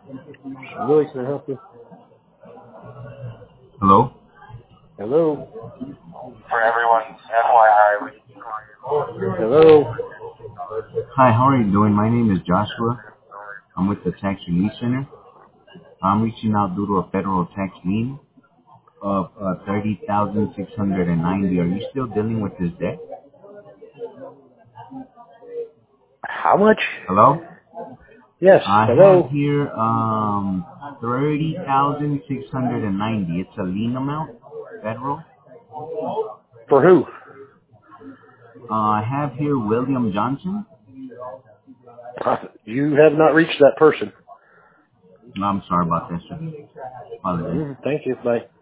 Really, can I help you? Hello? Hello? For everyone's FYI, Hello? Hi, how are you doing? My name is Joshua. I'm with the Tax Relief Center. I'm reaching out due to a federal tax lien of 30,690. Are you still dealing with this debt? How much? Hello? Yes, I have hello? here 30,690. It's a lien amount, federal. For who? I have here William Johnson. You have not reached that person. I'm sorry about that, sir. Apologies. Thank you. Bye.